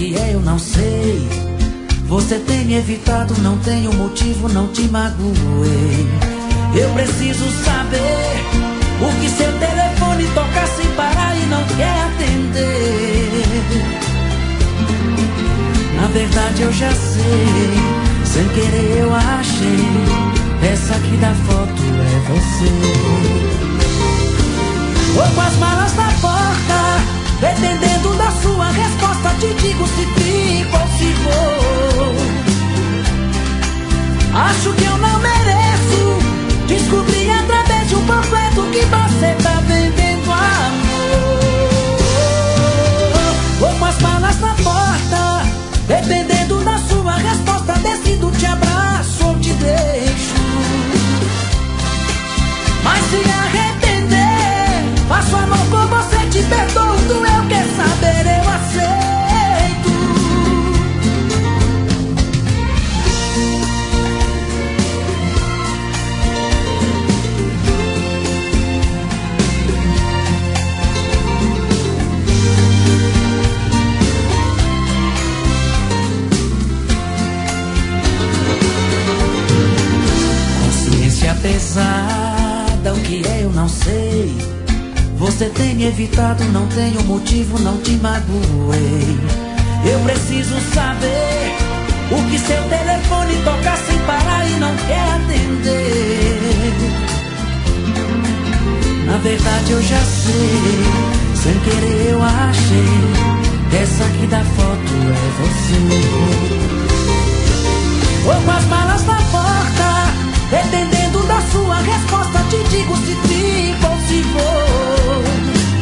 que é eu não sei. Você tem me evitado, não tenho motivo, não te magoei. Eu preciso saber por que seu telefone toca sem parar e não quer atender. Na verdade eu já sei, sem querer eu achei, essa aqui da foto é você. Vou com as malas na porta, dependendo da sua resposta, te digo se fico ou se vou. Acho que eu não mereço, descobri através de um panfleto que você tá vendendo amor. Vou com as malas na porta, dependendo da sua resposta, decido te abraço ou te deixo. Mas se arrepender, faço amor com você, te perdoo, doeu, quer saber, eu aceito. Consciência pesada, o que é eu não sei. Você tem me evitado, não tenho motivo, não te magoei. Eu preciso saber por que seu telefone toca sem parar e não quer atender. Na verdade eu já sei, sem querer eu achei, essa aqui da foto é você. Vou com as malas na porta, dependendo da sua resposta, te digo se fico ou se vou.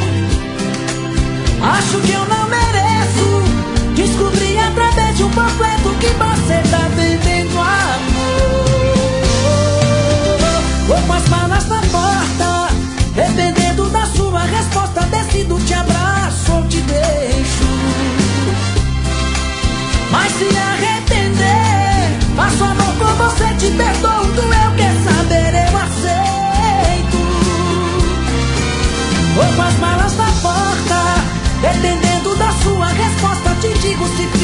Acho que eu não mereço, descobri através de um panfleto que você tá vendendo amor. Vou com as malas na porta, dependendo da sua resposta, decido te abraço ou te deixo. Mas se arrepender, faço amor com você, te perdoo, doeu, quer saber, eu aceito. Vou com as malas na porta, dependendo da sua resposta, te digo se